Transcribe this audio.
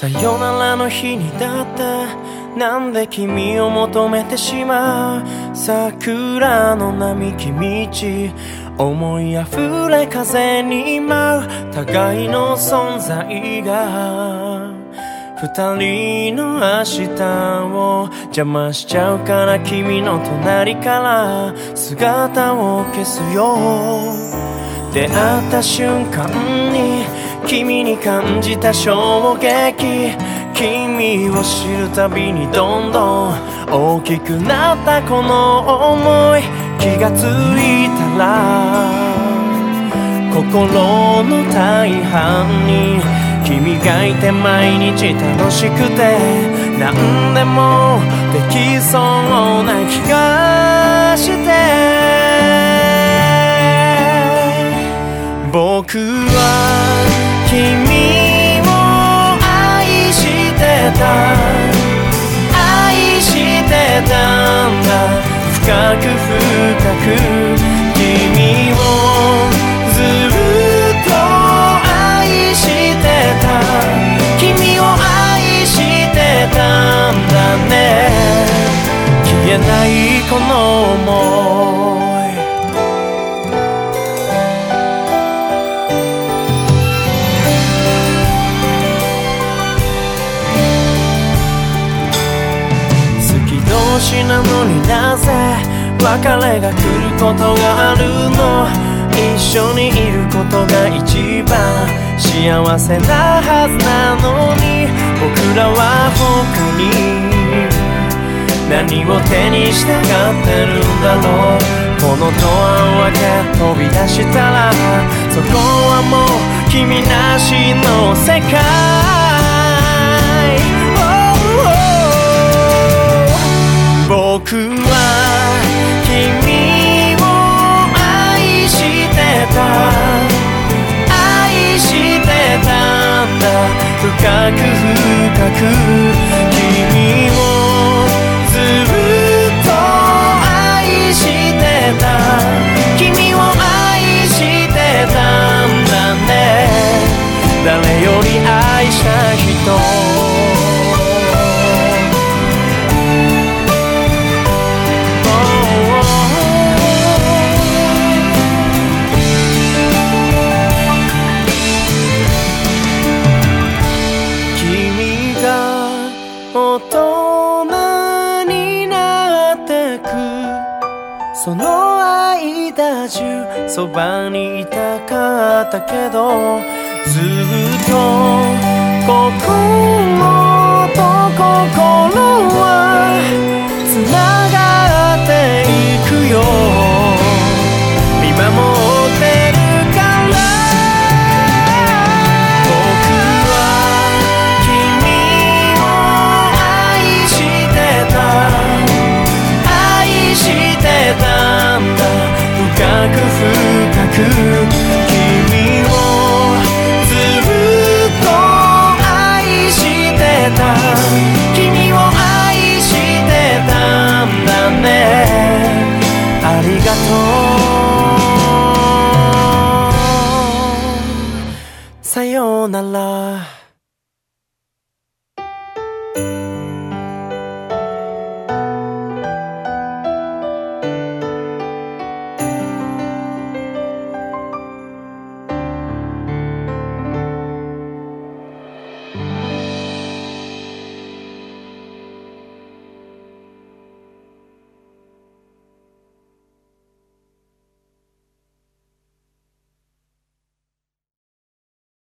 さよならの日にだってなんで君を求めてしまう桜の並木道思い溢れ風に舞う互いの存在が二人の明日を邪魔しちゃうから君の隣から姿を消すよ出会った瞬間に君に感じた衝撃君を知るたびにどんどん大きくなったこの想い気がついたら心の大半に君がいて毎日楽しくて何でもできそうな気がして僕は君を愛してた愛してたんだ深く深く君をずっと愛してた君を愛してたんだね消えないこの想い好き同士なのになぜ別れが来ることがあるの一緒にいることが一番幸せなはずなのに僕らは他に何を手にしたがってるんだろうこのドアを開け飛び出したらそこはもう君なしの世界僕は君を愛してた愛してたんだ深く深く君をずっと愛してた君を愛してたんだね誰より愛した人大人になってくその間中そばにいたかったけどずっと心